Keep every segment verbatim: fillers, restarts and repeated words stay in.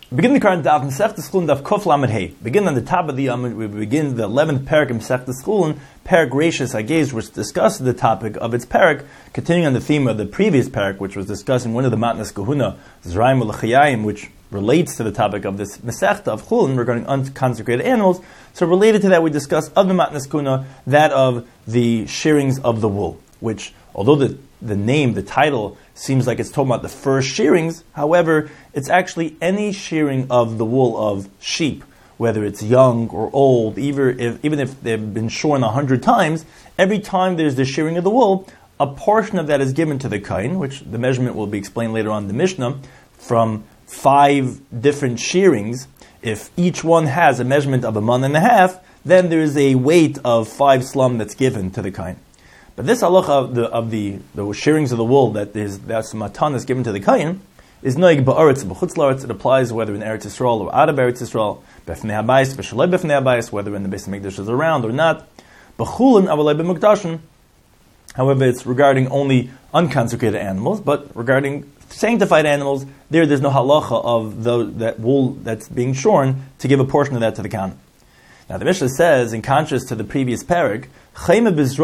Begin the current daf Masechtas Chulin daf Kuf Lamed Hey. Begin on the top of the Amud. We begin the eleventh parak in Masechtas Chulin, parak Reishis Hagez, which discusses the topic of its parak, continuing on the theme of the previous parak, which was discussing one of the Matnas Kahuna, Zrayim Ulachayim, which relates to the topic of this Masechta of Chulin regarding unconsecrated animals. So related to that, we discussed of the Matnas Kahuna, that of the shearings of the wool, which, although the the name, the title, seems like it's talking about the first shearings. However, it's actually any shearing of the wool of sheep, whether it's young or old, even if, even if they've been shorn a hundred times. Every time there's the shearing of the wool, a portion of that is given to the kain, which the measurement will be explained later on in the Mishnah, from five different shearings. If each one has a measurement of a month and a half, then there is a weight of five slum that's given to the kain. But this halacha of the of the, the shearings of the wool that is that's matanas given to the kain is noig ba'aretz b'chutz la'aretz. It applies whether in Eretz Yisrael or out of Eretz Yisrael, b'fnei habayis v'shalei b'fnei habayis, whether in the Beis Hamikdash is around or not. B'chulin avalei b'mukdashin. However, it's regarding only unconsecrated animals, but regarding sanctified animals, there there's no halacha of the, that wool that's being shorn to give a portion of that to the kain. Now the Mishnah says, in contrast to the previous parak, there's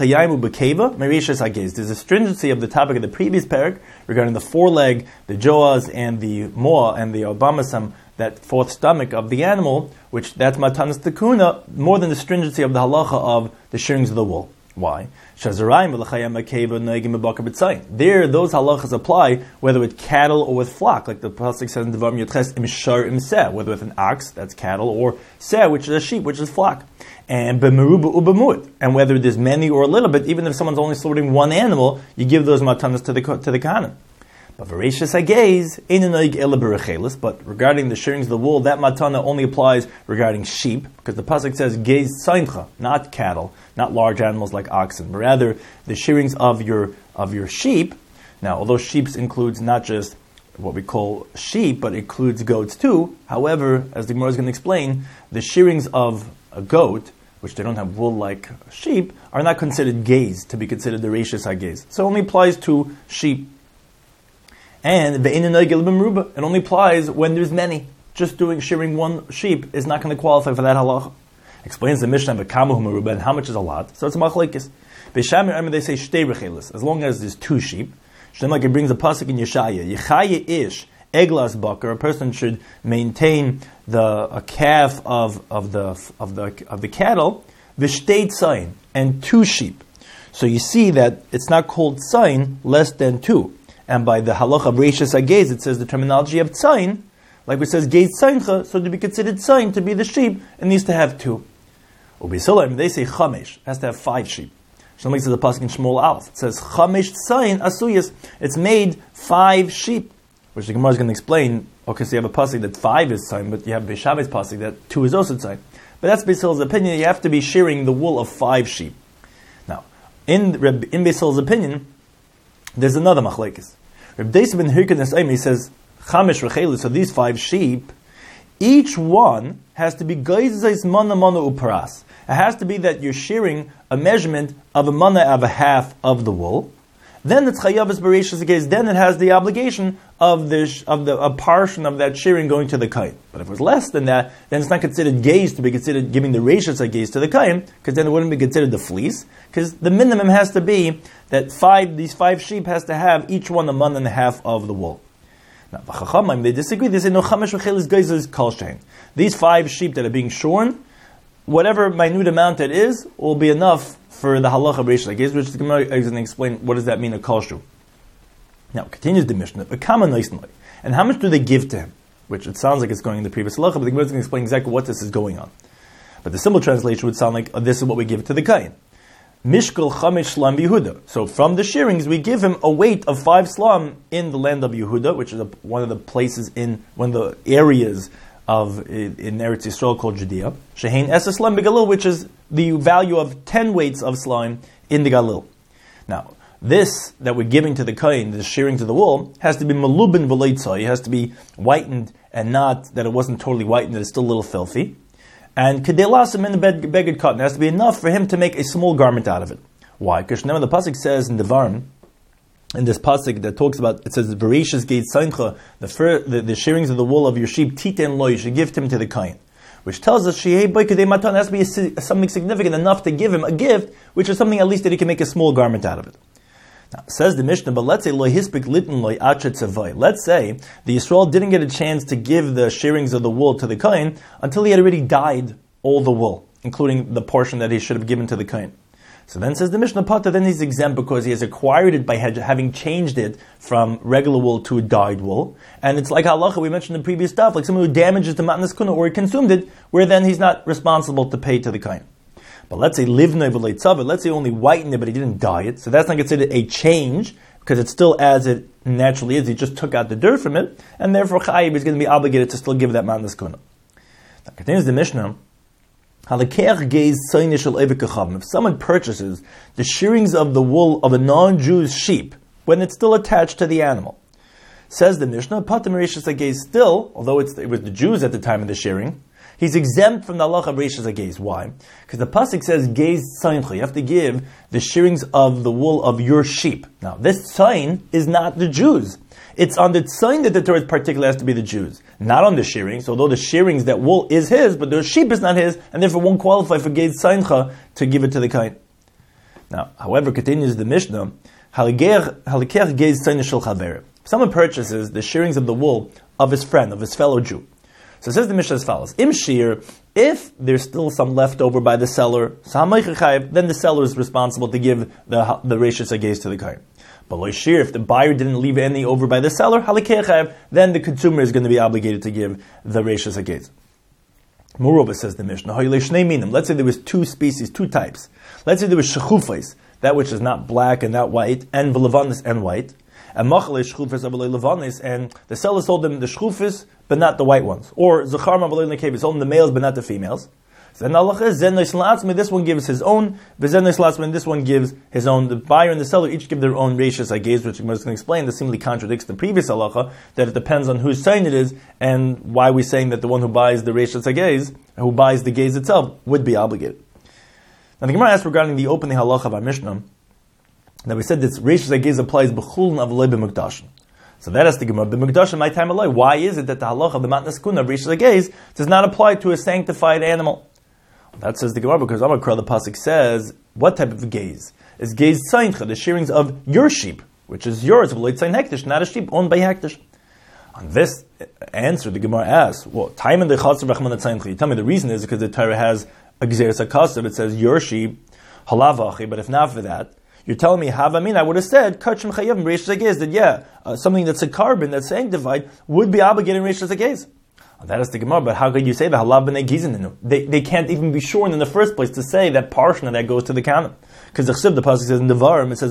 a stringency of the topic of the previous parak regarding the foreleg, the joas, and the moa, and the obamasam, that fourth stomach of the animal, which that's matanas tekuna, more than the stringency of the halacha of the shearings of the wool. Why? There, those halachas apply whether with cattle or with flock, like the pasuk says in Devarim Yotches, imshar imseh, whether with an ox, that's cattle, or seh, which is a sheep, which is flock, and b'meruba ubamut, and whether there's many or a little bit, even if someone's only slaughtering one animal, you give those matanas to the to the kahanim. But Vareshis Hagez, Einoig Ela Berechelis, but regarding the shearings of the wool, that matana only applies regarding sheep, because the pasuk says Gez Saimcha, not cattle, not large animals like oxen, but rather the shearings of your of your sheep. Now, although sheep includes not just what we call sheep, but it includes goats too. However, as the Gemara is going to explain, the shearings of a goat, which they don't have wool like sheep, are not considered gaze to be considered the Reishis Hagez. So it only applies to sheep. And it only applies when there's many. Just doing shearing one sheep is not going to qualify for that halacha. Explains the Mishnah of Kamahu Meruba, and how much is a lot. So it's a machlekes. Beishamir, they say shtei rechelis, as long as there's two sheep. Shem, like it brings a pasuk in Yeshaya. Yechaya ish eglas bakar. A person should maintain the a calf of of the of the of the cattle. V'shtei tzayin, and two sheep. So you see that it's not called tzayin less than two. And by the halacha of Reishis Hagez, it says the terminology of tzayin, like it says gez tzayncha, so to be considered tzayin, to be the sheep, it needs to have two. Ubisilim, they say chamesh, has to have five sheep. Somebody says the pasuk in Shmuel Aleph, it says chamesh tzayin asuyas, it's made five sheep, which the Gemara is going to explain. Okay, so you have a pasuk that five is tzayin, but you have Beishavi's pasuk that two is also tzayin. But that's Beis Hillel's opinion. You have to be shearing the wool of five sheep. Now, in in Beis Hillel's opinion, there's another machlekes. Reb Deisa ben Hirkanes Aimi says, Chamesh rechelis, so these five sheep, each one has to be geizes mana mana uparas. It has to be that you're shearing a measurement of a mana of a half of the wool. Then it's chayavas bereishis hagez. Then it has the obligation of the of the a portion of that shearing going to the kain. But if it was less than that, then it's not considered gaze to be considered giving the reishis hagez to the kain, because then it wouldn't be considered the fleece. Because the minimum has to be that five these five sheep has to have each one a month and a half of the wool. Now the chachamim, they disagree. They say no chamesh v'chelis geizes kol shein. These five sheep that are being shorn, whatever minute amount it is, will be enough for the halacha of Reishis Hagez, which the Gemara is going to explain what does that mean, a kolshu. Now, continues the Mishnah, and how much do they give to him? Which it sounds like it's going in the previous halacha, but the Gemara is going to explain exactly what this is going on. But the simple translation would sound like, oh, this is what we give to the kain. Mishkal chamesh slam Yehuda. So from the shearings, we give him a weight of five slam in the land of Yehuda, which is a, one of the places in, one of the areas of in Eretz Yisrael called Judea, Shehein Esas Slime Begalil, which is the value of ten weights of slime in the Galil. Now, this that we're giving to the kain, the shearing to the wool, has to be malubin v'leitzai. It has to be whitened, and not that it wasn't totally whitened; that it's still a little filthy. And kedelasim in the beged cotton, it has to be enough for him to make a small garment out of it. Why? Because now the pasuk says in Devarim, in this pasuk that talks about, it says, Bereshis gate seincha, the, fur, the the shearings of the wool of your sheep, titen lo, you should give him to the kohen. Which tells us, shehei boikadei matan, has to be a, something significant enough to give him a gift, which is something at least that he can make a small garment out of it. Now, says the Mishnah, but let's say lo hispik litin lo achet tzavai. Let's say the Yisrael didn't get a chance to give the shearings of the wool to the kohen until he had already dyed all the wool, including the portion that he should have given to the kohen. So then says the Mishnah Pata, then he's exempt because he has acquired it by having changed it from regular wool to dyed wool. And it's like halacha we mentioned in the previous stuff, like someone who damages the matnas kuna or he consumed it, where then he's not responsible to pay to the kohen. But let's say livnei v'lei tzava, let's say only whitened it but he didn't dye it, so that's not considered a change, because it's still as it naturally is, he just took out the dirt from it, and therefore chayiv is going to be obligated to still give that matnas kuna. Now continues the Mishnah, if someone purchases the shearings of the wool of a non-Jew's sheep when it's still attached to the animal, says the Mishnah, still, although it's, it was the Jews at the time of the shearing, he's exempt from the halacha of Reishis HaGeiz. Why? Because the pasuk says, Geiz Tzeincha, you have to give the shearings of the wool of your sheep. Now, this Tzain is not the Jews. It's on the Tzain that the Torah particularly has to be the Jews, not on the shearings, although the shearings, that wool is his, but the sheep is not his, and therefore won't qualify for Geiz Tzeincha to give it to the kohen. Now, however, continues the Mishnah, Halikech Geiz Tzain Shel Chaver. Someone purchases the shearings of the wool of his friend, of his fellow Jew. So it says the Mishnah as follows, Im Shir, if there's still some left over by the seller, then the seller is responsible to give the, the Reishis HaGeiz to the kohen. But lo shir, if the buyer didn't leave any over by the seller, then the consumer is going to be obligated to give the Reishis HaGeiz. Moreover, says the Mishnah, let's say there was two species, two types. Let's say there was shechufais, that which is not black and not white, and v'levanis and white, and machale shechufas avalei levanis, and the seller sold them the shechufas, but not the white ones. Or zachar avalei nekev, sold them the males, but not the females. Then this one gives his own, this one gives his own. The buyer and the seller each give their own Reishis HaGeiz, which I'm going to explain. This seemingly contradicts the previous halacha, that it depends on whose sign it is, and why we're saying that the one who buys the Reishis HaGeiz, who buys the Geiz itself, would be obligated. Now the Gemara asks regarding the opening halacha of our Mishnah, that we said that Reishis HaGeiz applies b'chulin avlei b'mukdashin. So that has to give up the Mikdash in my time alone. Why is it that the halacha of the matnas kuna of Reishis HaGeiz does not apply to a sanctified animal? That says the Gemara, because Amakra, the pasuk says, what type of gaze? Is gaze tzeincha, the shearings of your sheep, which is yours, of loit tzain hektish, not a sheep owned by hektish. On this answer, the Gemara asks, well, time in the chatzav rachman tzeincha. You tell me the reason is because the Torah has a gzeres hakasav, it says your sheep, halavachi, but if not for that, you're telling me, Havamin, I would have said, Kachim Chayavim, Reishis HaGeiz, that yeah, uh, something that's a carbon, that's sanctified, would be obligated in Reishis HaGeiz. That is the Gemara, but how could you say that? Halav b'nei gizin? They they can't even be sure in the first place to say that portion of that goes to the canon. Because the Chsiv, the pasuk says in Devarim, it says,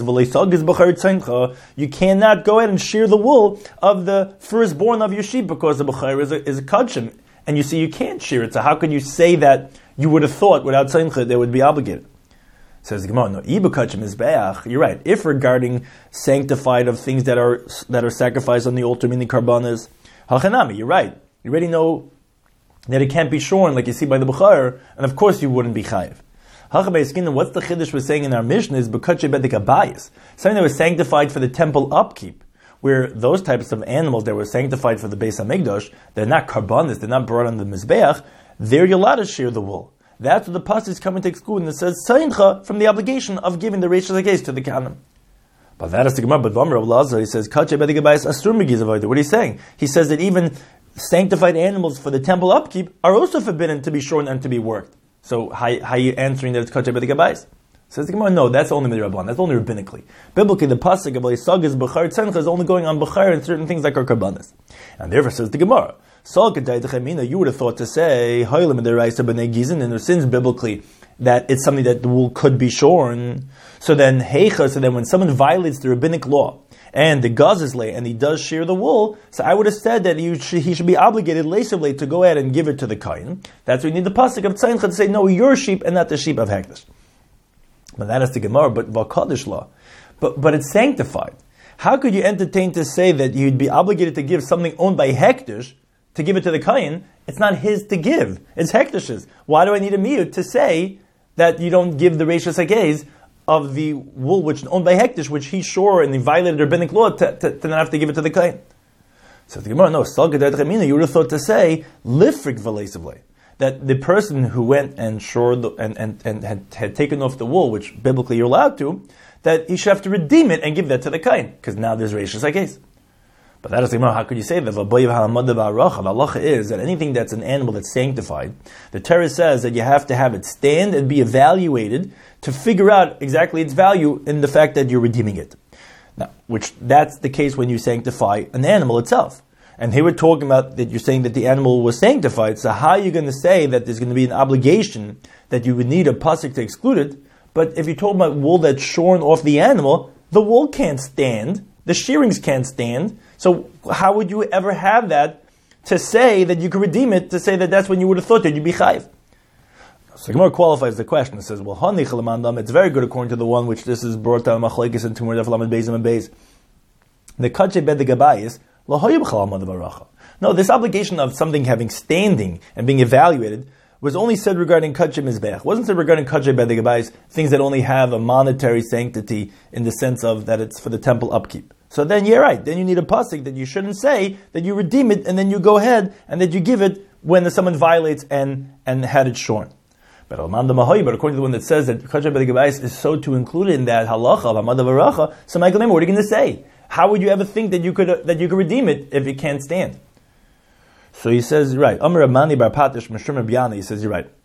you cannot go ahead and shear the wool of the firstborn of your sheep because the b'chayr is a, is a kachim. And you see, you can't shear it. So how could you say that you would have thought without tzeincha they would be obligated? Says the Gemara, no, iba kachim is be'ach. You're right. If regarding sanctified of things that are that are sacrificed on the altar, meaning karbanas, hachanami, you're right. You already know that it can't be shorn like you see by the Bukhar, and of course you wouldn't be chayiv. What's the chiddush we're saying in our Mishnah is b'katche bedek abayis, something that was sanctified for the temple upkeep, where those types of animals that were sanctified for the Beis HaMikdash, they're not karbanis, they're not brought on the mizbeach, they're you're allowed to shear the wool. That's what the pasuk is coming to exclude, and it says tzeincha from the obligation of giving the Reishis HaGeiz to the canon. But that is the Gemara. But Vamar Lazar, he says katche bedek abayis astur megiz avodah. What are you saying? He says that even sanctified animals for the temple upkeep are also forbidden to be shorn and to be worked. So how, how are you answering that it's kacheh b'dig abayis? Says the Gemara, no, that's only midrabban. That's only rabbinically. Biblically, the pasuk of Sagas b'char tzeincha is only going on b'char and certain things like our karbanas. And therefore, says the Gemara, you would have thought to say, and since biblically that it's something that the wool could be shorn, so then heicha, so then when someone violates the rabbinic law, and the guz is lay, and he does shear the wool, so I would have said that he should, he should be obligated later to go ahead and give it to the kohen. That's why we need the pasuk of tzeincha to say, no, your sheep and not the sheep of hektish. But that is the Gemara, but v'kadosh law. But but it's sanctified. How could you entertain to say that you'd be obligated to give something owned by hektish to give it to the kohen? It's not his to give. It's hektish's. Why do I need a miyut to say that you don't give the Reishis HaGeiz of the wool which is owned by Hektish, which he shore and he violated rabbinic law to, to, to not have to give it to the Kohen. So the Gemara, no, you would have thought to say, lifrik v'leisivle, that the person who went and shored the, and, and, and had, had taken off the wool, which biblically you're allowed to, that he should have to redeem it and give that to the Kohen, because now there's Reishis case. But that is the Gemara, how could you say that? The halacha is that anything that's an animal that's sanctified, the Torah says that you have to have it stand and be evaluated to figure out exactly its value in the fact that you're redeeming it. Now, which that's the case when you sanctify an animal itself. And here we're talking about that you're saying that the animal was sanctified, so how are you going to say that there's going to be an obligation that you would need a pasuk to exclude it? But if you're talking about wool that's shorn off the animal, the wool can't stand, the shearings can't stand, so how would you ever have that to say that you could redeem it, to say that that's when you would have thought that you'd be chayiv? So the Gemara qualifies the question. It says, well, it's very good according to the one which this is brought down machlekes and tumor daflamed bezim and bez. The kache bed the gabayis lahoyim chalamad baracha. No, this obligation of something having standing and being evaluated was only said regarding kache mizbech. It wasn't said regarding kache bed the gabayis, things that only have a monetary sanctity in the sense of that it's for the temple upkeep. So then you're right. Then you need a pasuk that you shouldn't say that you redeem it and then you go ahead and that you give it when someone violates and and had it shorn. But according to the one that says that Kacheh B'Dei Gabayis is so to include in that halacha of Hamad V'Racha, so Michael, what are you going to say? How would you ever think that you could uh, that you could redeem it if it can't stand? So he says, right. Amar Amani Bar Patish Meshrim B'Yana. He says, you're right.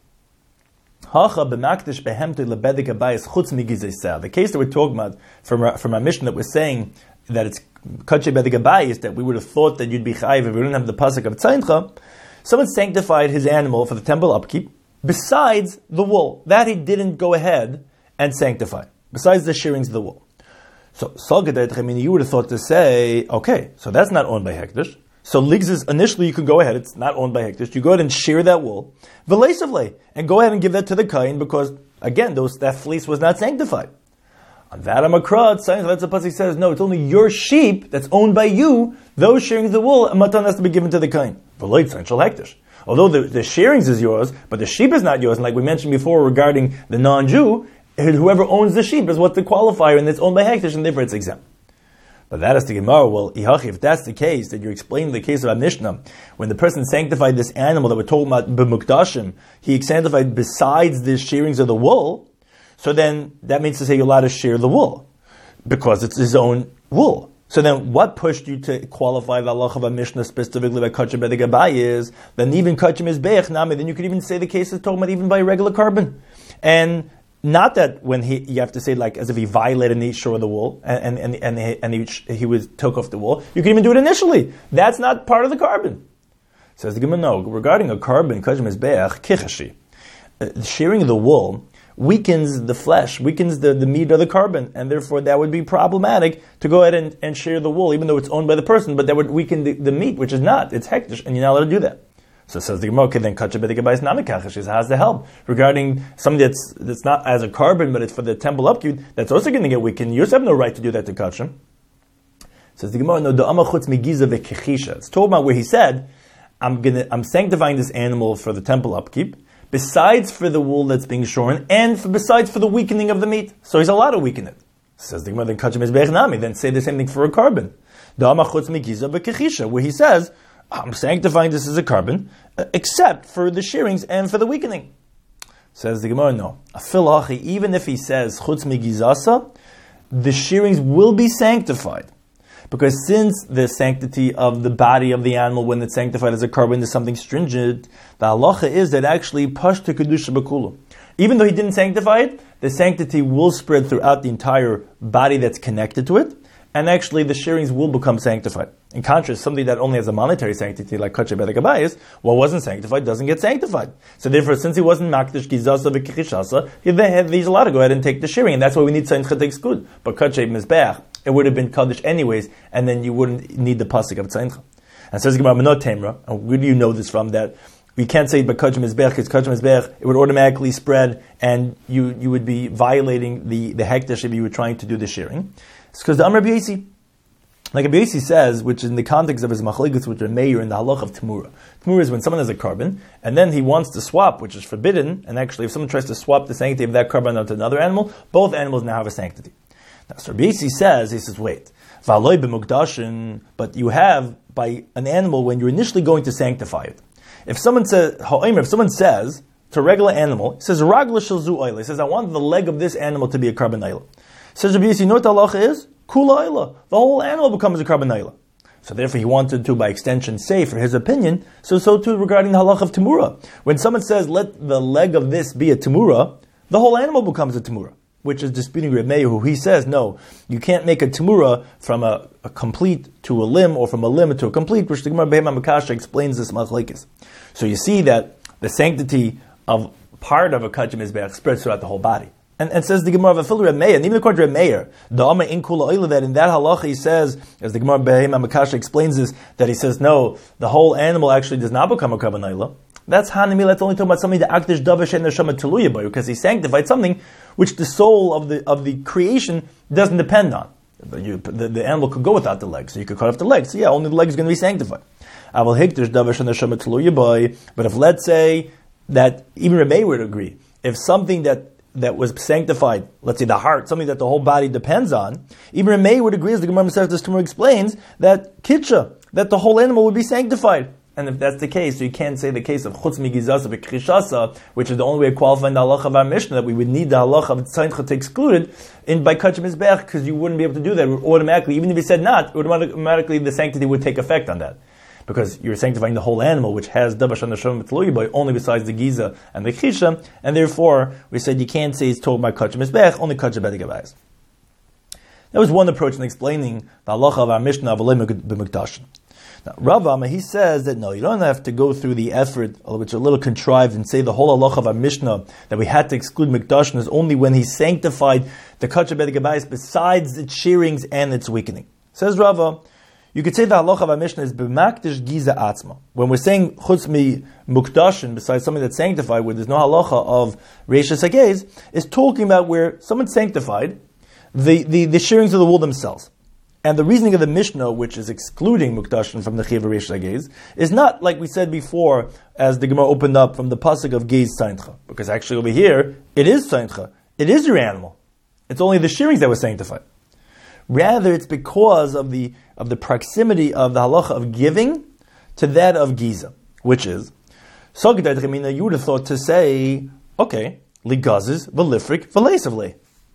Hacha b'makdish behemte lebedek gabayis chutz migizei seh. The case that we're talking about from our, from our mission that we're saying that it's Kacheh B'Dei Gabayis, that we would have thought that you'd be chayiv if we didn't have the pasuk of tzeincha. Someone sanctified his animal for the temple upkeep, besides the wool. That he didn't go ahead and sanctify. Besides the shearings of the wool. So, you would have thought to say, okay, so that's not owned by Hektish. So, ligzis, initially you can go ahead, it's not owned by Hektish. You go ahead and shear that wool. V'leisavle, and go ahead and give that to the Kohen because, again, those, that fleece was not sanctified. On that Amakrat, that's the pasuk says, no, it's only your sheep that's owned by you, those shearings of the wool, a matan has to be given to the Kohen. V'leitzain shel Hektish. Although the, the shearings is yours, but the sheep is not yours, and like we mentioned before regarding the non-Jew, whoever owns the sheep is what's the qualifier, and it's owned by Hektish, and therefore it's exempt. But that is the Gemara. Well, if that's the case, that you're explaining the case of our Mishnah, when the person sanctified this animal that we're talking about, b'mukdashim, he sanctified besides the shearings of the wool, so then that means to say you're allowed to shear the wool, because it's his own wool. So then, what pushed you to qualify the halacha of a Mishnah specifically by Kacheh B'Dei Gabayis? Then even Kacheh Mizbeach Nami, then you could even say the case is talking about even by regular carbon. And not that when he, you have to say like as if he violated and he shore the wool, and and and, he, and he, he was took off the wool. You can even do it initially. That's not part of the carbon. Says the Gemara, no, regarding a carbon, Kacheh Mizbeach, Kichashi. Uh, shearing the wool weakens the flesh, weakens the, the meat of the carbon, and therefore that would be problematic to go ahead and, and shear the wool, even though it's owned by the person, but that would weaken the, the meat, which is not. It's hektish, and you're not allowed to do that. So says the Gemara, okay, then Kacheh B'Dei Gabayis namikachish. He how's the help? Regarding something that's that's not as a carbon, but it's for the temple upkeep, that's also going to get weakened. You also have no right to do that to Kacheh. Says the Gemara, no, the amachutz migiza v'kechisha. It's talking about where he said, I'm gonna, I'm sanctifying this animal for the temple upkeep, besides for the wool that's being shorn, and for, besides for the weakening of the meat. So he's allowed to weaken it. Says the Gemara, then Kacheh Mizbeach Nami, then say the same thing for a carbon. Where he says, I'm sanctifying this as a carbon, except for the shearings and for the weakening. Says the Gemara, no. Afilachi, even if he says chutz migizasa, the shearings will be sanctified. Because since the sanctity of the body of the animal, when it's sanctified as a carbon, is something stringent, the halacha is that actually pashta kedusha b'kulu. Even though he didn't sanctify it, the sanctity will spread throughout the entire body that's connected to it, and actually the shearings will become sanctified. In contrast, something that only has a monetary sanctity, like Kacheh B'Dei Gabayis, what wasn't sanctified doesn't get sanctified. So therefore, since he wasn't makdish gizasa v'kichishasa, he's allowed to go ahead and take the shearing, and that's why we need tzeincha to exclude. But Kacheh Mizbeach, it would have been kaddish anyways, and then you wouldn't need the pasuk of tzeincha. And says Gemara, "Menot temra." And where do you know this from? That we can't say, but Kacheh Mizbeach, because Kacheh Mizbeach, it would automatically spread, and you you would be violating the the hekdesh if you were trying to do the shearing. It's because the Amr B'Yasi. Like Rabbi Yossi says, which in the context of his machlekes with Reb Meir in the halach of Tamura. Tamura is when someone has a carbon, and then he wants to swap, which is forbidden, and actually if someone tries to swap the sanctity of that carbon onto another animal, both animals now have a sanctity. Now, so Rabbi Yossi says, he says, wait, v'aloi b'mukdashin, but you have, by an animal, when you're initially going to sanctify it. If someone says, if someone says, to a regular animal, he says, Ragla shel zu oila, he says, I want the leg of this animal to be a carbon oila. Says Rabbi Yossi, you know what the halacha is? Kula oila. The whole animal becomes a carbon oila. So therefore he wanted to, by extension, say, for his opinion, so so too regarding the halacha of Tamura. When someone says, let the leg of this be a Tamura, the whole animal becomes a Tamura, which is disputing Reb Meir, who he says, no, you can't make a Tamura from a, a complete to a limb, or from a limb to a complete, which the Gemara Behema Makasha explains this machlekes. So you see that the sanctity of part of a Kachim Mizbeach spreads throughout the whole body. And, and says the Gemara of Afil Reb Meir, and even according to Reb Meir, the Amma in Kula Oila, that in that halacha he says, as the Gemara Behema Makasha explains this, that he says, no, the whole animal actually does not become a carbon oila. That's Hanami, that's only talking about something that Akdish Davish and Neshama Teluya by, because he sanctified something which the soul of the of the creation doesn't depend on. You, the, the animal could go without the legs, so you could cut off the legs. So yeah, only the leg is going to be sanctified. But if let's say that even Reb Meir would agree, if something that that was sanctified, let's say the heart, something that the whole body depends on, even Reb Meir would agree, as the Gemara Masechtas Tumur explains, that kitcha, that the whole animal would be sanctified. And if that's the case, so you can't say the case of chutz migizasa v'krishasa, which is the only way of qualifying the halacha of our Mishnah, that we would need the halacha of tzayincha to exclude it in by kachim mizbeach, because you wouldn't be able to do that automatically. Even if you said not, automatically the sanctity would take effect on that, because you're sanctifying the whole animal, which has dabash and neshama mitluyi by, only besides the giza and the chisha, and therefore we said you can't say it's told by kachim mizbeach, only kachim b'edigabayis. That was one approach in explaining the halacha of our Mishnah of alei b'mukdashin. Now, Rav Amma, he says that no, you don't have to go through the effort, which is a little contrived, and say the whole halacha of our Mishnah that we had to exclude Mikdashin is only when he sanctified the Kachah B'Gabayis besides its shearings and its weakening. Says Rava, you could say the halacha of our Mishnah is b'makdish giza atzma. When we're saying chutz mi mukdashin, besides something that's sanctified, where there's no halacha of reishas hagez, is talking about where someone's sanctified the, the, the shearings of the wool themselves. And the reasoning of the Mishnah, which is excluding Mukdashin from the Chiv Reish Hagez, is not like we said before, as the Gemara opened up from the pasuk of Geiz Saintcha. Because actually over here, it is Saintcha. It is your animal. It's only the shearings that were sanctified. Rather, it's because of the of the proximity of the halacha of giving to that of Giza, which is, you would have thought to say, okay, ligazes, velifrik, velesavle.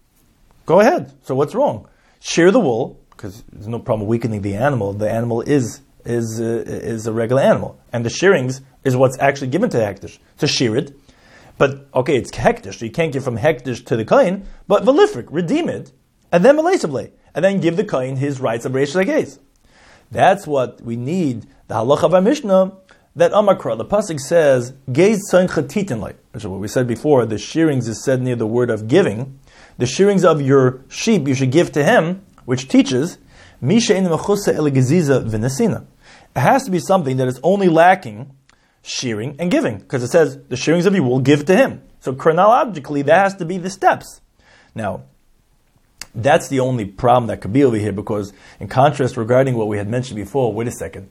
Go ahead. So what's wrong? Shear the wool, because there's no problem weakening the animal. The animal is is uh, is a regular animal, and the shearings is what's actually given to the hektish to shear it. But okay, it's hektish, so you can't give from hektish to the kohen, but velifrik, redeem it, and then v'leisavle, and then give the kohen his rights of reish hagez. That's what we need. The halacha of our Mishnah, that Amakra, the pasuk says geiz tzoncha titinlei, which is what we said before. The shearings is said near the word of giving. The shearings of your sheep you should give to him, which teaches Misha in mechusa elegeziza v'nesina. It has to be something that is only lacking shearing and giving, because it says the shearings of you will give to him. So chronologically, that has to be the steps. Now, that's the only problem that could be over here, because in contrast, regarding what we had mentioned before, wait a second,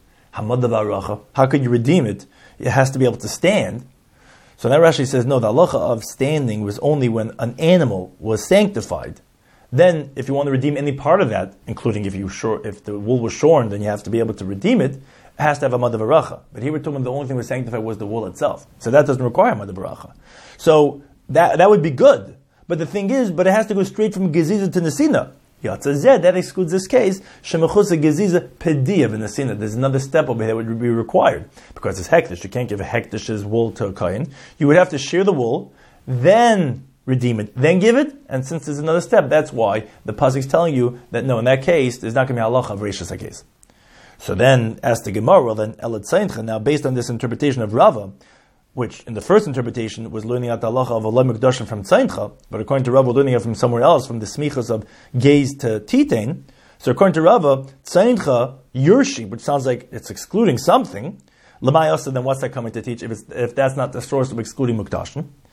how could you redeem it? It has to be able to stand. So now Rashi says, no, the halacha of standing was only when an animal was sanctified. Then, if you want to redeem any part of that, including if you shore, if the wool was shorn, then you have to be able to redeem it. It has to have a mother varacha. But here we're talking about the only thing that was sanctified was the wool itself. So that doesn't require a mother varacha. So that that would be good. But the thing is, but it has to go straight from geziza to nesina. Yatzazeh, that excludes this case. Shemechusa geziza pediya v'nesina. There's another step over here that would be required, because it's hektish. You can't give a hektish's wool to a kohen. You would have to shear the wool, then redeem it, then give it, and since there's another step, that's why the pasuk is telling you that no, in that case, there's not going to be halacha of reishas hagez. So then, as the Gemara, well then, elet tzayincha, now based on this interpretation of Rava, which in the first interpretation was learning out the halacha of alei mikdashin from tzayincha, but according to Rava, we're learning it from somewhere else, from the smichas of geiz to titain. So according to Rava, tzayincha, your sheep, which sounds like it's excluding something, l'mayasa, then what's that coming to teach if, it's, if that's not the source of excluding mukdashin?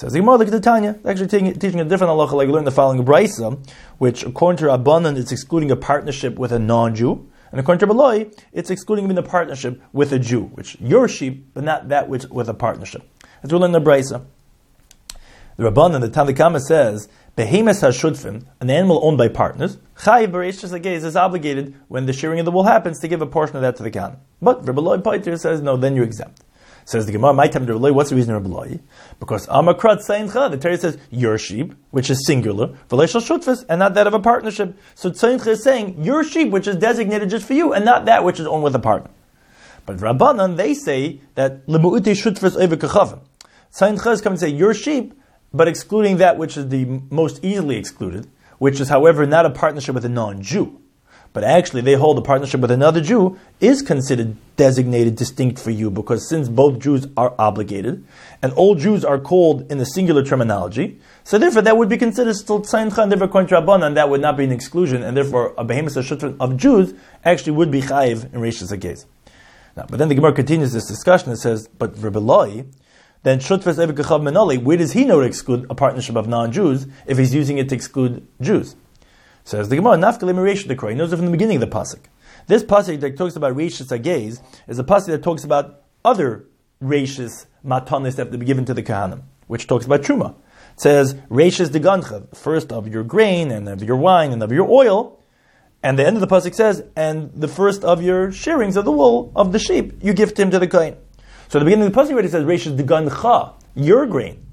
Says the Gemara, look at the Tanya, actually teaching, teaching a different halacha, like we learned the following brisa, which according to Rabbanan, it's excluding a partnership with a non-Jew, and according to Beloi, it's excluding even a partnership with a Jew, which your sheep, but not that which with a partnership. As we learn the brisa, the Rabbanan, the Tanakama says, Behemoth hashutfim, an animal owned by partners, chayiv b'reishis hageiz is obligated when the shearing of the wool happens to give a portion of that to the Kohen. But Rabbi Eloi Paiter says no, then you're exempt. Says the Gemara, my time to Rabbi Eloi, what's the reason of Rabbi Eloi? Because Amakrat Tzayincha, the Torah says your sheep, which is singular, v'leishal shutfis, and not that of a partnership. So Tzayincha is saying your sheep, which is designated just for you, and not that which is owned with a partner. But Rabbanan, they say that lemu'ute shutfis over kachavim. Tzayincha is coming to say your sheep, but excluding that which is the most easily excluded, which is, however, not a partnership with a non-Jew. But actually, they hold a partnership with another Jew is considered designated distinct for you, because since both Jews are obligated, and all Jews are called in the singular terminology, so therefore that would be considered still Tzayin Cha, and therefore according to Rabbanan, and that would not be an exclusion, and therefore a behemoth of Jews actually would be chayiv in Reishis Hageiz. Now, but then the Gemara continues this discussion. It says, but Rabbi Eloi, then Shutfas Eved Kachav Menali, where does he know to exclude a partnership of non-Jews if he's using it to exclude Jews? Says the Gemara, Nafkali Meresh the He knows it from the beginning of the pasuk. This pasuk that talks about Reishis Hageiz is a pasuk that talks about other Reishis matanis that have to be given to the Kohanim, which talks about Truma. It says Reishis Degancha, first of your grain and of your wine and of your oil. And the end of the pasuk says, and the first of your shearings of the wool of the sheep you give to him to the Kohen. So at the beginning of the pasuk already says Reishis Degancha, your grain,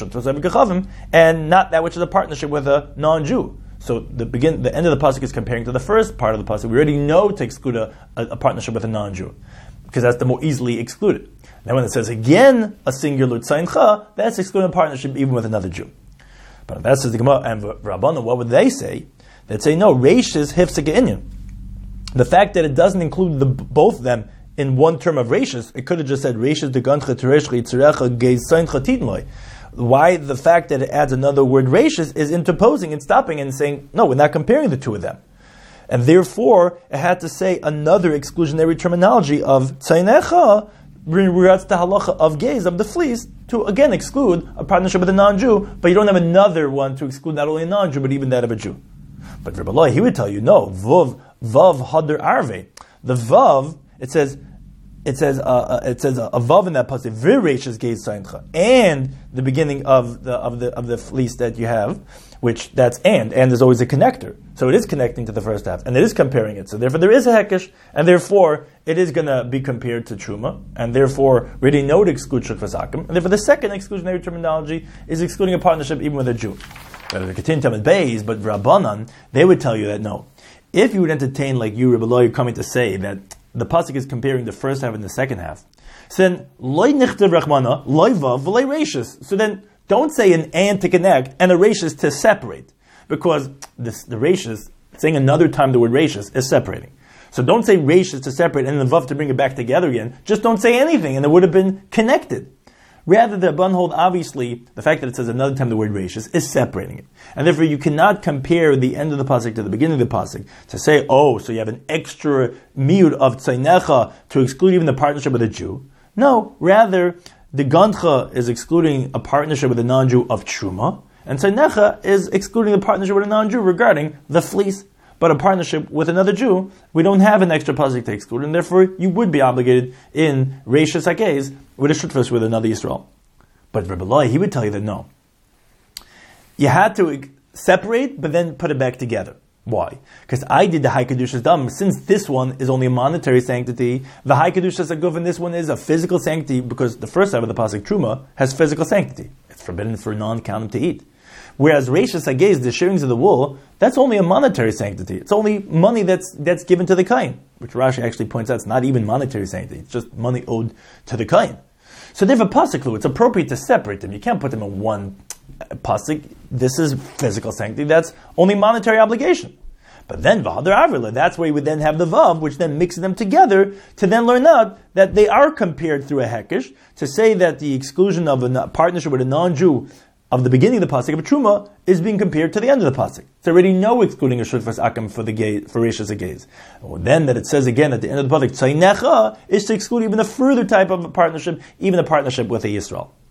and not that which is a partnership with a non-Jew. So the begin, the end of the pasuk is comparing to the first part of the pasuk. We already know to exclude a, a, a partnership with a non-Jew, because that's the more easily excluded. Then when it says again a singular tzayin cha, that's excluding a partnership even with another Jew. But that says the Gemara and Rabbanan, what would they say? They'd say no, reishis hifsek inyan. The fact that it doesn't include the, both of them in one term of reishis, it could have just said reishis degancha teresh yitzerecha geiz tzayin chatinloi. Why the fact that it adds another word reishis is interposing and stopping and saying, no, we're not comparing the two of them. And therefore, it had to say another exclusionary terminology of tzaynecha in regards to halacha of gaze, of the fleece, to again exclude a partnership with a non-Jew, but you don't have another one to exclude not only a non-Jew, but even that of a Jew. But Rabbi Eloi, he would tell you, no, vav, vav hadar arve. The vav, it says, It says uh, it says a vav in that pasuk, v'reishis geiz tzayincha, and the beginning of the of the of the fleece that you have, which that's and and there's always a connector, so it is connecting to the first half, and it is comparing it. So therefore there is a hekesh, and therefore it is going to be compared to truma, and therefore we already know to exclude shutfas akim, and therefore the second exclusionary terminology is excluding a partnership even with a Jew. But if the continue Talmud Beis, but Rabbanan, they would tell you that no, if you would entertain like you Rabbi Eloi coming to say that the pasuk is comparing the first half and the second half, so then loy nichtav rachmana loy vav v'loy reishis. So then don't say an and to connect and a reishis to separate, because this, the reishis, saying another time the word reishis is separating. So don't say reishis to separate and then vav to bring it back together again. Just don't say anything and it would have been connected. Rather, the Rabban hold, obviously, the fact that it says another time the word reishis is separating it. And therefore, you cannot compare the end of the pasuk to the beginning of the pasuk to say, oh, so you have an extra miud of tzaynecha to exclude even the partnership with a Jew. No, rather, the gancha is excluding a partnership with a non-Jew of truma, and tzaynecha is excluding the partnership with a non-Jew regarding the fleece. But a partnership with another Jew, we don't have an extra pasuk to exclude, and therefore you would be obligated in reishis hageiz with a shutfus with another Yisrael. But Rabbi Eloi, he would tell you that no. You had to separate, but then put it back together. Why? Because I did the High Kedushas Dam. Since this one is only a monetary sanctity, the High Kedushas Aguf and this one is a physical sanctity, because the first half of the pasuk Truma has physical sanctity. It's forbidden for non-Kohanim to eat. Whereas Reishis Hageiz, the shearings of the wool, that's only a monetary sanctity. It's only money that's that's given to the Kohen, which Rashi actually points out it's not even monetary sanctity. It's just money owed to the Kohen. So they have a pasuk, it's appropriate to separate them. You can't put them in one pasuk. This is physical sanctity. That's only monetary obligation. But then V'hadar Avila, that's where you would then have the Vav, which then mixes them together to then learn out that they are compared through a Hekesh, to say that the exclusion of a partnership with a non-Jew of the beginning of the pasuk of Truma is being compared to the end of the pasuk. It's already no excluding a shutfas akim for the gay, for reishis hageiz. Then that it says again at the end of the pasuk tzaynecha is to exclude even a further type of a partnership, even a partnership with a Yisrael.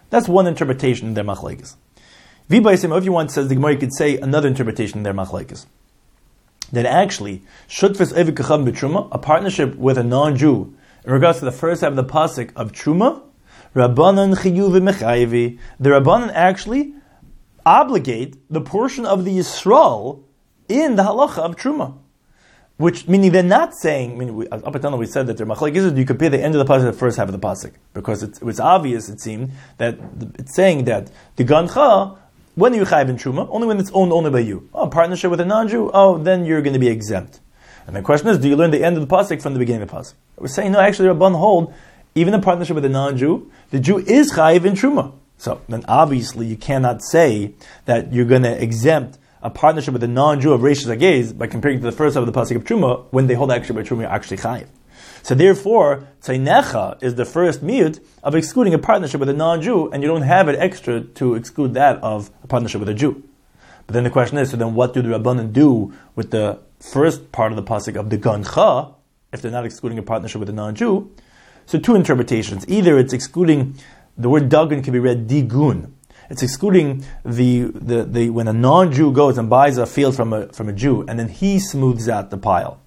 That's one interpretation in their machlekes. V'baisim, if you want, says the Gemara, you could say another interpretation in their machlekes. That actually, shutfes evik kacham b'truma, a partnership with a non-Jew, in regards to the first half of the pasuk of truma, Rabbanan chiyuv v'mechayevi, the Rabbanan actually obligate the portion of the Yisrael in the halacha of truma. Which, meaning they're not saying, I mean, we, up until now we said that they're machlekes is you compare the end of the pasuk to the first half of the pasuk. Because it's, it was obvious, it seemed, that it's saying that the gancha, when are you chayiv in truma? Only when it's owned only by you. Oh, partnership with a non-Jew? Oh, then you're going to be exempt. And the question is, do you learn the end of the pasuk from the beginning of the pasuk? We're saying, no, actually, Rabban hold, even a partnership with a non-Jew, the Jew is chayiv in truma. So, then obviously you cannot say that you're going to exempt a partnership with a non-Jew of Reish Zagez by comparing to the first half of the pasuk of Truma, when they hold actually by Truma, you're actually chayiv. So therefore, Tzainecha is the first miyut of excluding a partnership with a non-Jew, and you don't have it extra to exclude that of a partnership with a Jew. But then the question is, so then what do the Rabbanan do with the first part of the pasuk of the Gancha, if they're not excluding a partnership with a non-Jew? So two interpretations. Either it's excluding, the word dagan can be read digun. It's excluding the, the, the when a non-Jew goes and buys a field from a from a Jew, and then he smooths out the pile.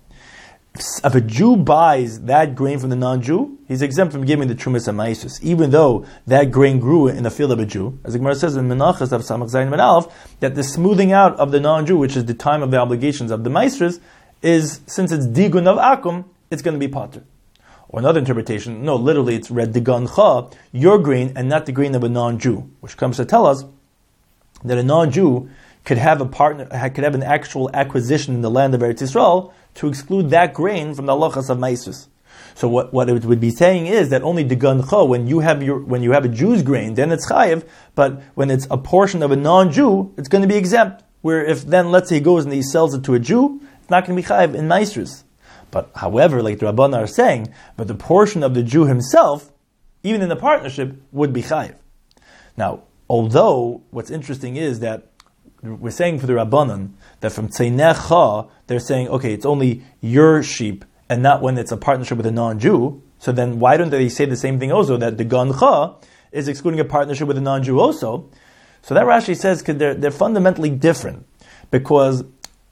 If a Jew buys that grain from the non-Jew, he's exempt from giving the Trumas HaMaisus, even though that grain grew in the field of a Jew. As the Gemara says in Menachos of Samach Zayin Ben Aleph, that the smoothing out of the non-Jew, which is the time of the obligations of the Maestras, is, since it's digun of akum, it's going to be pater. Or another interpretation, no, literally it's read digancha, your grain, and not the grain of a non-Jew, which comes to tell us that a non-Jew could have a partner, could have an actual acquisition in the land of Eretz Yisrael to exclude that grain from the halachas of Maisus. So what, what it would be saying is that only digancha, when you have your when you have a Jew's grain, then it's chayiv, but when it's a portion of a non-Jew, it's going to be exempt. Where if then, let's say he goes and he sells it to a Jew, it's not going to be chayiv in Maisus. But however, like the Rabbanan are saying, but the portion of the Jew himself, even in the partnership, would be chayiv. Now, although what's interesting is that we're saying for the Rabbanan that from Tzeinecha, they're saying, okay, it's only your sheep and not when it's a partnership with a non-Jew. So then why don't they say the same thing also, that the Gancha is excluding a partnership with a non-Jew also? So that Rashi says they're, they're fundamentally different, because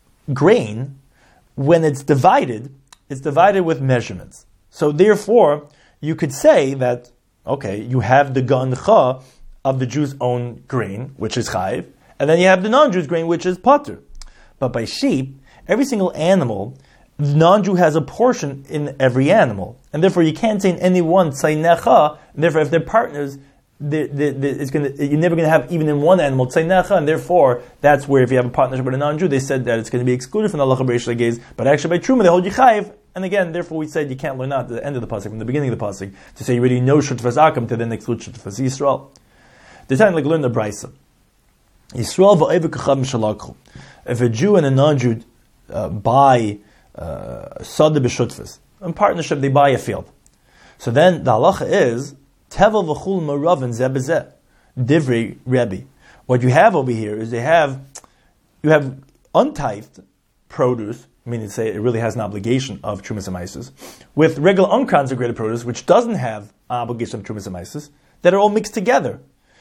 grain, when it's divided, it's divided with measurements. So therefore, you could say that, okay, you have the gancha of the Jew's own grain, which is chayiv, and then you have the non-Jew's grain, which is pater. But by sheep, every single animal, the non-Jew has a portion in every animal. And therefore, you can't say in any one, tzainecha, and therefore if they're partners, the, the, the, it's gonna, you're never going to have even in one animal tzainecha, and therefore that's where if you have a partnership with a non-Jew, they said that it's going to be excluded from the halacha b'reish lagez, but actually by truma they hold you chayiv, and again, therefore we said you can't learn out at the end of the pasuk, from the beginning of the pasuk, to say you already know shutfas akum, to then exclude shutfas Yisrael. The time like learn the brisa. Yisrael va'evik kacham shalakhu. If a Jew and a non-Jew uh, buy uh, sada b'shutfas, in partnership they buy a field. So then the halacha is tevel v'chul maravin zeh b'zeh divrei Rebbe. What you have over here is they have you have untithed produce, meaning to say it really has an obligation of trumas hamaisus, with regular unconsecrated produce, which doesn't have an obligation of trumas hamaisus, that are all mixed together.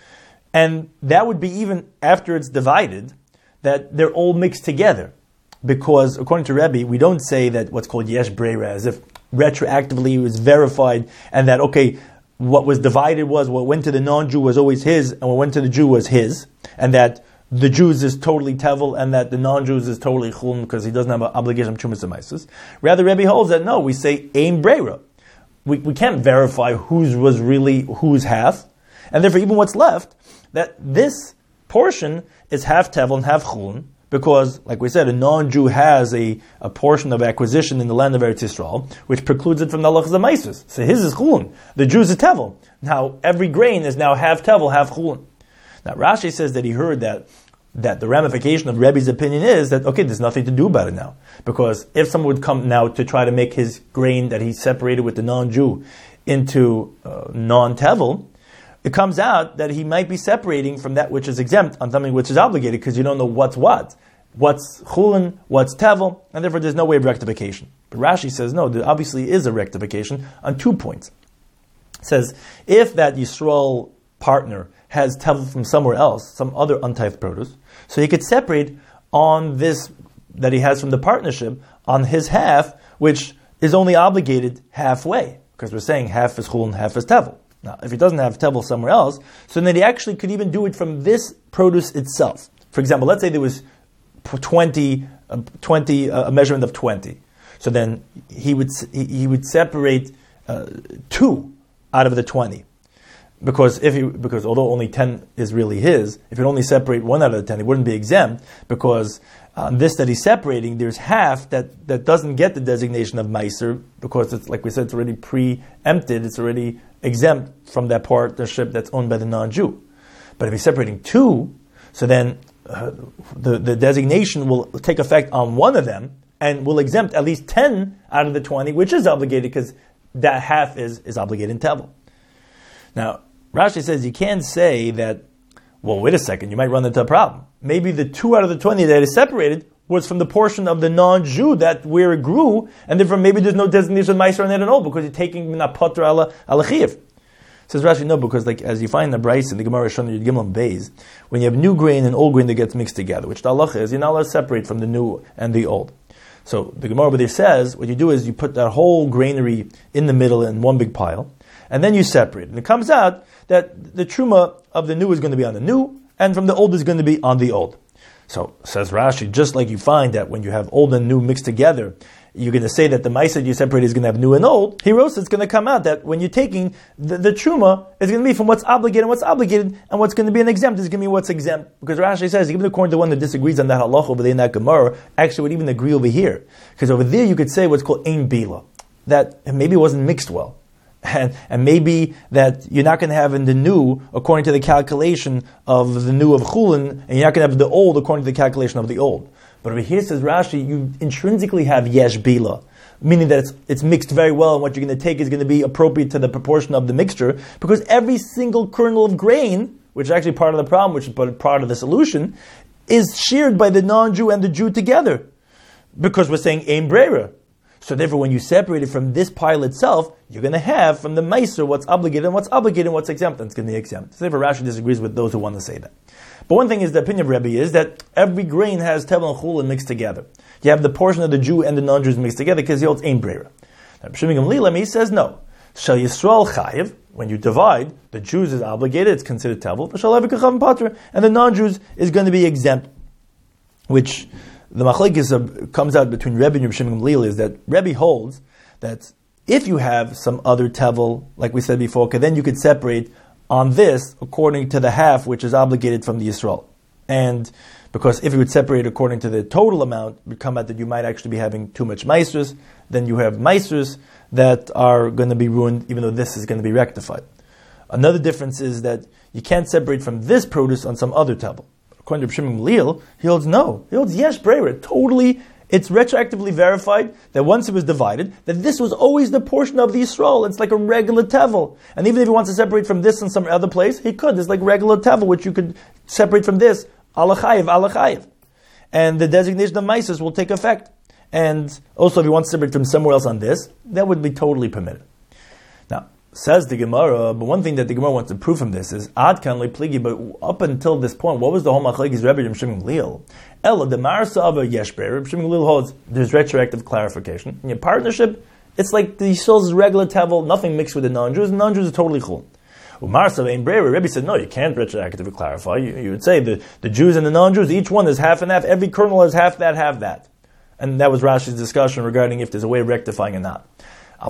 And that would be even after it's divided, that they're all mixed together. Because according to Rebbe, we don't say that what's called yesh breira, as if retroactively it was verified, and that, okay, what was divided was what went to the non-Jew was always his, and what went to the Jew was his, and that the Jews is totally tevel, and that the non-Jews is totally chulm, because he doesn't have an obligation of chumas hamaisus. Rather, Rebbe holds that no, we say ein breira. We, we can't verify whose was really whose half, and therefore even what's left, that this portion is half tevel and half chulun, because, like we said, a non-Jew has a, a portion of acquisition in the land of Eretz Yisrael, which precludes it from the halachas hamaisus. So his is chulun, the Jew's is tevel. Now every grain is now half tevel, half chulun. Now Rashi says that he heard that that the ramification of Rebbe's opinion is that, okay, there's nothing to do about it now, because if someone would come now to try to make his grain that he separated with the non-Jew into uh, non-tevel, it comes out that he might be separating from that which is exempt on something which is obligated, because you don't know what's what. What's chulin, what's tevel, and therefore there's no way of rectification. But Rashi says, no, there obviously is a rectification on two points. It says, if that Yisrael partner has tevel from somewhere else, some other untithed produce, so he could separate on this that he has from the partnership on his half, which is only obligated halfway, because we're saying half is chul and half is tevel. Now, if he doesn't have tevel somewhere else, so then he actually could even do it from this produce itself. For example, let's say there was twenty, uh, twenty uh, a measurement of twenty. So then he would he would separate uh, two out of the twenty, because if he because although only ten is really his, if he only separate one out of the ten, he wouldn't be exempt, because on this that he's separating, there's half that, that doesn't get the designation of meiser, because it's, like we said, it's already preempted, it's already exempt from that partnership that's owned by the non-Jew. But if he's separating two, so then uh, the, the designation will take effect on one of them, and will exempt at least ten out of the twenty, which is obligated, because that half is, is obligated in tevel. Now, Rashi says you can't say that, well, wait a second, you might run into a problem. Maybe the two out of the twenty that is separated was from the portion of the non-Jew that where it grew, and therefore maybe there's no designation of meiser on it at all, because you're taking min potter ala ala chiyuv. Says Rashi, no, because like as you find in the Brayso in the Gemara Shon Yud Gimel Beis, when you have new grain and old grain that gets mixed together, which the halacha is, you're not allowed to separate from the new and the old. So the Gemara over there says, what you do is you put that whole granary in the middle in one big pile, and then you separate. And it comes out that the truma of the new is going to be on the new, and from the old is going to be on the old. So, says Rashi, just like you find that when you have old and new mixed together, you're going to say that the meiser you separate is going to have new and old. Hiros, it's going to come out that when you're taking the, the truma, it's going to be from what's obligated and what's obligated, and what's going to be an exempt is going to be what's exempt. Because Rashi says, even according to one that disagrees on that halacha over there in that Gemara, actually would even agree over here. Because over there you could say what's called ein bila, that maybe it wasn't mixed well. And, and maybe that you're not going to have in the new according to the calculation of the new of chulin, and you're not going to have the old according to the calculation of the old. But over here says Rashi, you intrinsically have yesh bila, meaning that it's, it's mixed very well, and what you're going to take is going to be appropriate to the proportion of the mixture, because every single kernel of grain, which is actually part of the problem, which is part of the solution, is shared by the non-Jew and the Jew together, because we're saying ein breira. So therefore, when you separate it from this pile itself, you're going to have from the meiser what's obligated and what's obligated and what's exempt, and it's going to be exempt. So therefore, Rashi disagrees with those who want to say that. But one thing is, the opinion of Rebbe is that every grain has tevel and chulin mixed together. You have the portion of the Jew and the non-Jews mixed together because he holds ein breira. Now, Shimon Gamliel, he says no. Shal Yisrael chayiv, when you divide, the Jews is obligated, it's considered tevel, and the non-Jews is going to be exempt, which the machlekes comes out between Rebbe and Reb Shimon Gamliel is that Rebbe holds that if you have some other tevel, like we said before, okay, then you could separate on this according to the half which is obligated from the Yisrael. And because if you would separate according to the total amount, it would come out that you might actually be having too much meisers, then you have meisers that are going to be ruined, even though this is going to be rectified. Another difference is that you can't separate from this produce on some other tevel. According to Shimon Gamliel, he holds no. He holds yesh breira. Totally, it's retroactively verified that once it was divided, that this was always the portion of the Yisrael. It's like a regular tevel. And even if he wants to separate from this in some other place, he could. It's like regular tevel, which you could separate from this. Ala chayiv, ala chayiv. And the designation of meises will take effect. And also, if he wants to separate from somewhere else on this, that would be totally permitted. Now, says the Gemara, but one thing that the Gemara wants to prove from this is ad kan lepligi. But up until this point, what was the whole machlekes Rebbe and Shimon Gamliel? Ella the marsa of a yesh breira. Shimon Gamliel holds there's retroactive clarification in your partnership. It's like the Yisrael's regular tevel, nothing mixed with the non-Jews. The non-Jews are totally chul. Marsa ein breira. Rebbe said no, you can't retroactively clarify. You, you would say the the Jews and the non-Jews, each one is half and half. Every kernel has half that, half that. And that was Rashi's discussion regarding if there's a way of rectifying or not. But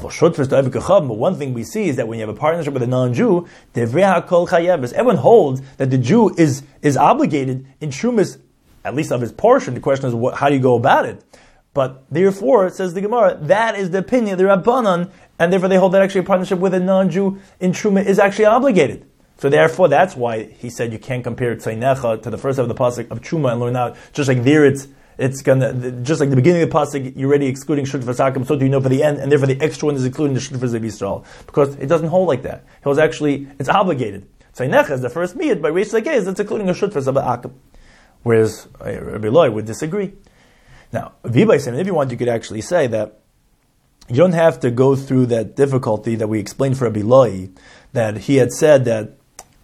one thing we see is that when you have a partnership with a non-Jew, everyone holds that the Jew is, is obligated in Shumas, at least of his portion. The question is, what, how do you go about it? But therefore, says the Gemara, that is the opinion of the Rabbanan, and therefore they hold that actually a partnership with a non-Jew in Truma is actually obligated. So therefore, that's why he said you can't compare Tzeinecha to the first half of the pasuk of Truma and learn out, just like there it's It's gonna, just like the beginning of the pasuk, you're already excluding Shut Vasakim, so do you know for the end, and therefore the extra one is including the Shut Vasakim Yisrael. Because it doesn't hold like that. It holds actually, it's obligated. Tzeinecha is the first miyad, by Reish Lagez, it's including a Shut Vasakim. Whereas Rabbi Eloi would disagree. Now, Vibay said, if you want, you could actually say that you don't have to go through that difficulty that we explained for Rabbi Eloi, that he had said that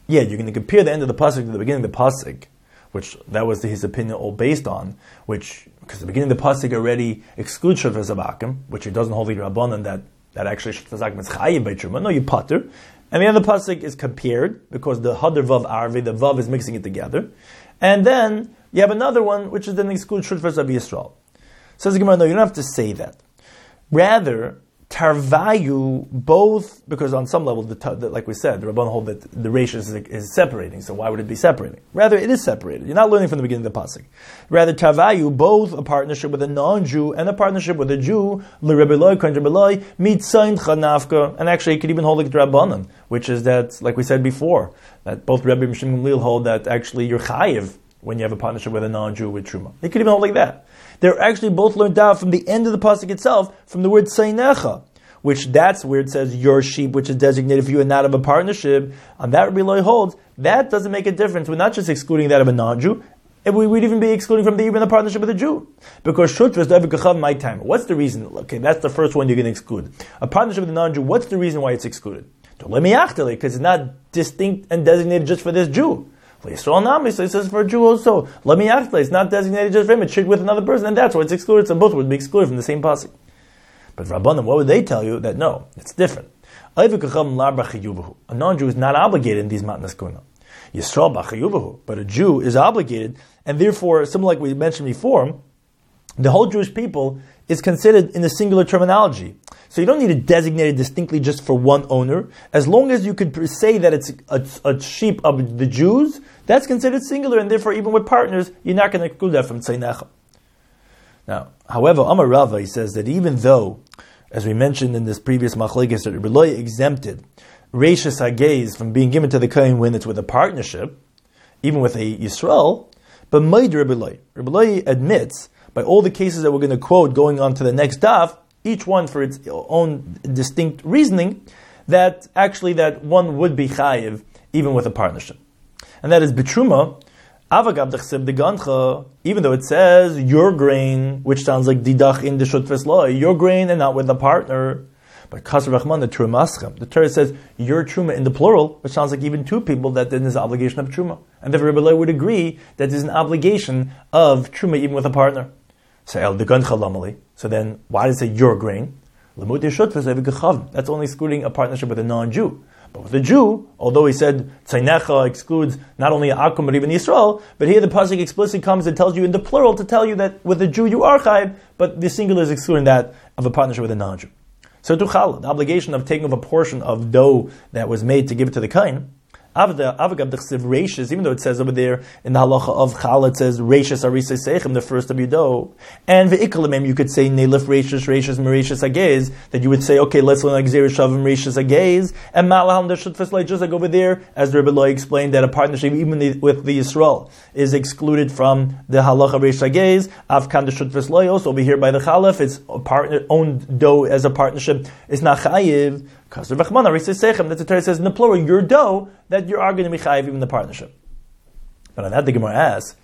yeah, you're going to compare the end of the pasuk to the beginning of the pasuk, which that was his opinion all based on, which, because the beginning of the pasuk already excludes Shutfas Abakim, which it doesn't hold the Rabbanan that, that actually Shutfas Abakim is Chayiv by Truma. No, you pater. And the other pasuk is compared, because the Hadar Vav Arvi, the Vav is mixing it together. And then you have another one, which is then excludes Shutfas Abi Yisrael. Says the Gemara, no, you don't have to say that. Rather, Tarvayu, both, because on some level, the, the, like we said, the Rabban hold that the Reish is, is separating, so why would it be separating? Rather, it is separated. You're not learning from the beginning of the Pasuk. Rather, Tarvayu, both a partnership with a non-Jew and a partnership with a Jew, L'Rebeloi, Kohen Rebeloi, Mitzayin Chanafka, and actually, you could even hold like the Rabbanan, which is that, like we said before, that both Rebbe and Shimon Gamliel hold that actually you're Chayiv when you have a partnership with a non-Jew with Truma. You could even hold like that. They're actually both learned out from the end of the pasuk itself, from the word Sainecha, which that's where it says your sheep, which is designated for you and not of a partnership. On that Rabbi Loi holds, that doesn't make a difference. We're not just excluding that of a non-Jew, and we would even be excluding from the even the partnership with a Jew. Because Shutfas David Kachav my time. What's the reason? Okay, that's the first one you're going to exclude. A partnership with a non-Jew, what's the reason why it's excluded? Let me achtele, because it's not distinct and designated just for this Jew. So it says for a Jew also. Let me act it's not designated just for him, it's shared with another person, and that's why it's excluded, so both would be excluded from the same pasuk. But Rabbanim, what would they tell you? That no, it's different. A non-Jew is not obligated in these matnas kuna. Yisrael b'chayuvahu, but a Jew is obligated, and therefore, similar like we mentioned before, the whole Jewish people is considered in the singular terminology. So you don't need to designate it distinctly just for one owner. As long as you could say that it's a, a sheep of the Jews, that's considered singular, and therefore even with partners, you're not going to exclude that from Tzeinecha. Now, however, Amar Rava, he says that even though, as we mentioned in this previous machlekes, that Rebbe Loi exempted Reishis Hagez from being given to the Kohen when it's with a partnership, even with a Yisrael, but Maid Rebbe Loi. Rebbe Loi admits, by all the cases that we're going to quote going on to the next daf, each one for its own distinct reasoning, that actually that one would be chayiv even with a partnership. And that is B'truma, Avagab Dechseb de Gancha, even though it says your grain, which sounds like Didach in the Shutfes Loi, your grain and not with a partner. But Kasar Rachman, the Trumaschem, the Torah says your Truma in the plural, which sounds like even two people, that then is an obligation of Truma. And therefore Rebbe Loi would agree that there's an obligation of Truma even with a partner. So then, why does it say your grain? That's only excluding a partnership with a non-Jew. But with a Jew, although he said Tzeinecha excludes not only Akum but even Yisrael, but here the pasuk explicitly comes and tells you in the plural to tell you that with a Jew you are chayv, but the singular is excluding that of a partnership with a non-Jew. So to Chala, the obligation of taking of a portion of dough that was made to give it to the Kohen, even though it says over there in the halacha of Chala, it says Reishis Arisei Seichem, the first of your dough. And Ve'ikalimim, you could say Nelif Reishis, Reishis, Merishis Agez, that you would say, okay, let's learn like Zer Shavim Reishis Agez, and Malaham the Shutfas Loi, just like over there, as the Rebbe Loi explained, that a partnership even with the Yisrael is excluded from the halacha Reishis Agez, Avkan the Shutfas Loi, also over here by the Chalaf, it's a partner, owned dough as a partnership, it's not Chayiv. That's the Torah says in the plural, your dough, that you are going to be chayiv even the partnership. But on that the Gemara asks,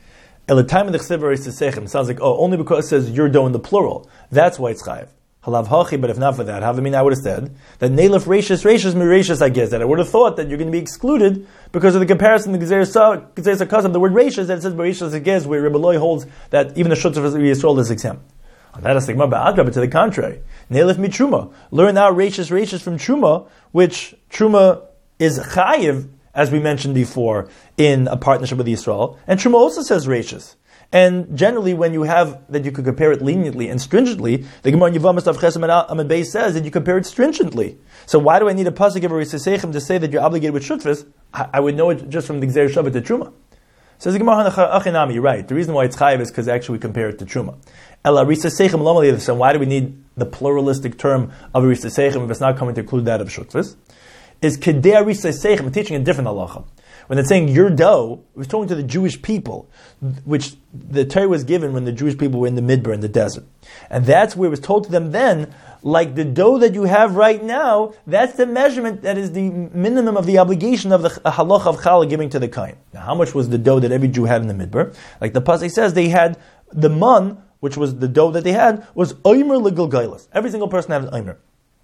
it sounds like, oh, only because it says your dough in the plural, that's why it's chayiv. Halav hachi, but if not for that, have I mean I would have said that neilef reishis reishis mirishis I guess that I would have thought that you're going to be excluded because of the comparison the Gezer Sakaz of the word reishis that it says mirishis I guess where Rebbe Loi holds that even the Shutz of Yisrael is exempt. On that aspect, but to the contrary, Neilif mi Truma. Learn now Reishis Reishis from Truma, which Truma is Chayiv, as we mentioned before, in a partnership with Yisrael. And Truma also says Reishis. And generally, when you have that you could compare it leniently and stringently, the Gemara Yevamos Tav Chesed Amud Beis says that you compare it stringently. So why do I need a pasuk of Reishis Seichem to say that you're obligated with Shutfas? I, I would know it just from the Gzer Shabbat to Truma. Says the Gemara Achinami, you're right. The reason why it's Chayiv is because actually we compare it to Truma. So why do we need the pluralistic term of Arisa Seichem if it's not coming to include that of Shutfas? Is Kedei Arisa Seichem teaching a different halacha. When it's saying your dough, it was talking to the Jewish people, which the Torah was given when the Jewish people were in the Midbar, in the desert. And that's where it was told to them then, like the dough that you have right now, that's the measurement, that is the minimum of the obligation of the halacha of Chala giving to the Kohen. Now, how much was the dough that every Jew had in the Midbar? Like the pasuk says, they had the man, which was the dough that they had, was oimer legilgailas. Every single person had an oimer.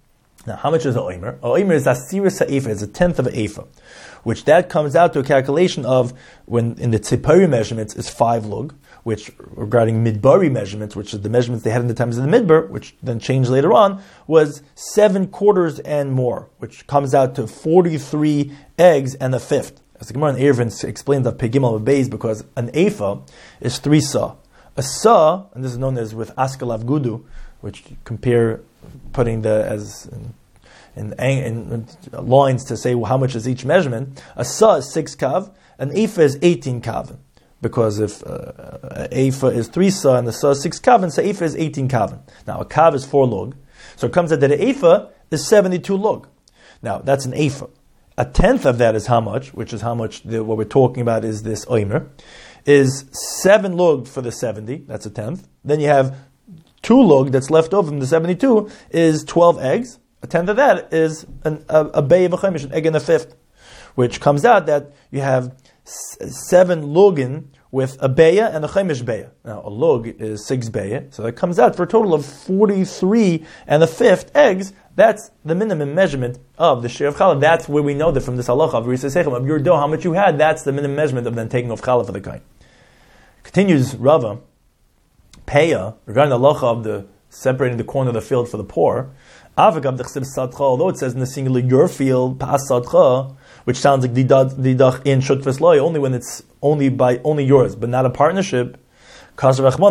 Now, how much is a oimer? A oimer is asira sa'efa, is a tenth of an efa, which that comes out to a calculation of, when in the tzipari measurements is five lug, which regarding midbari measurements, which is the measurements they had in the times of the midbar, which then changed later on, was seven quarters and more, which comes out to forty-three eggs and a fifth. As the Gemara in Eruvin explains of Pegimel Beis, because an efa is three sa. A sa, and this is known as with askalav gudu, which compare putting the as in, in, in lines to say well, how much is each measurement. A sa is six kav, an efa is eighteen kav, because if uh, a efa is three sa and the sa is six kav, so efa is eighteen kav. Now a kav is four log, so it comes out that an efa is seventy-two log. Now that's an efa. A tenth of that is how much, which is how much the, what we're talking about is this oimer, is seven log for the seventy. That's a tenth. Then you have two log that's left over from the seventy-two is twelve eggs. A tenth of that is an, a, a bay of a chaimish, an egg and a fifth, which comes out that you have s- seven login with a beya and a chaimish beya. Now a log is six beya, so that comes out for a total of forty-three and a fifth eggs. That's the minimum measurement of the share of challah. That's where we know that from this halacha of Risa Sechem, of your dough, how much you had, that's the minimum measurement of then taking off challah for the kain. Continues Rava, Peya, regarding the halacha of the separating the corn of the field for the poor, although it says in the singular your field, which sounds like didach in shutfes loy, only when it's only by only yours, but not a partnership. It says, but when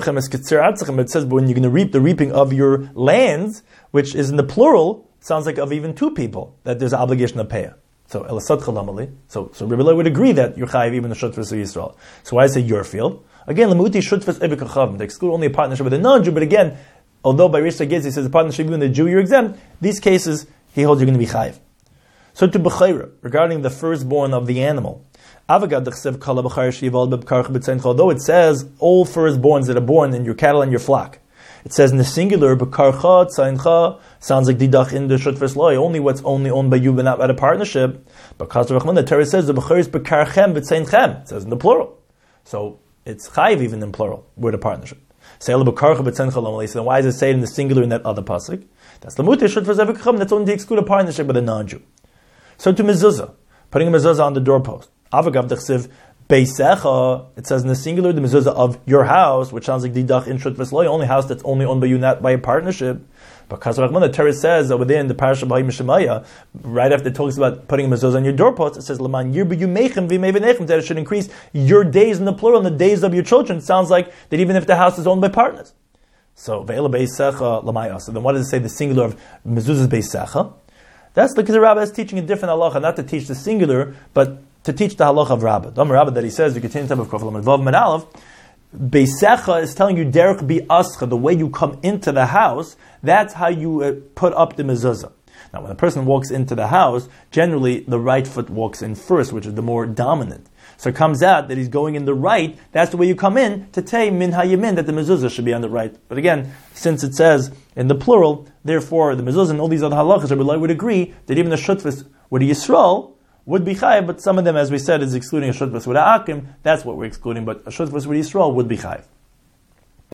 you're going to reap the reaping of your lands, which is in the plural, sounds like of even two people, that there's an obligation to pay. So, so, so Rebbe would agree that you're chayiv even the shutfes of Yisrael. So why I say your field? Again, lemuti shutfes ebikachavim. They exclude only a partnership with a non-Jew, but again, although by Rish Gez he says a partnership with the Jew you're exempt, these cases he holds you're going to be chayiv. So to Bechayra, regarding the firstborn of the animal, although it says all firstborns that are born in your cattle and your flock, it says in the singular, B'karcha, Tzaincha, sounds like didach in the shutfes loy, only what's only owned by you but not by the partnership. Because the Torah says the B'char is B'karchem, B'tzeinchem, it says in the plural. So it's chayiv even in plural, with a partnership. Say B'karcha, B'tzeinchem, Lamalei, so then why does it say it in the singular in that other pasuk? That's the mutir shutfes evekacham, that's only to exclude a partnership with a non-Jew. So to mezuzah, putting a mezuzah on the doorpost. Avagav dechsiv beisecha. It says in the singular the mezuzah of your house, which sounds like didach in shutfes loy, only house that's only owned by you, not by a partnership. Because the Torah says over there in the parasha of Shemaya, right after it talks about putting a mezuzah on your doorpost, it says Laman yirbu yumechem v'meivenechem, that it should increase your days in the plural and the days of your children. It sounds like that even if the house is owned by partners. So ve'ela beisecha lamaya. So then what does it say? The singular of mezuzah is beisecha. That's because the Rabbah is teaching a different halacha, not to teach the singular, but to teach the halacha of Rabbah. The Rabbah that he says, you continue to have a kofel vav medalev. Beisecha is telling you derech bi ascha, the way you come into the house. That's how you uh, put up the mezuzah. Now, when a person walks into the house, generally the right foot walks in first, which is the more dominant. So it comes out that he's going in the right. That's the way you come in to say min hayamin, that the mezuzah should be on the right. But again, since it says in the plural, therefore the mezuzah and all these other halachas, Rabbi would agree that even a shutfis with a Yisrael would be chayiv, but some of them, as we said, is excluding a shutfis with a akim. That's what we're excluding, but a shutfis with Yisrael would be chayiv.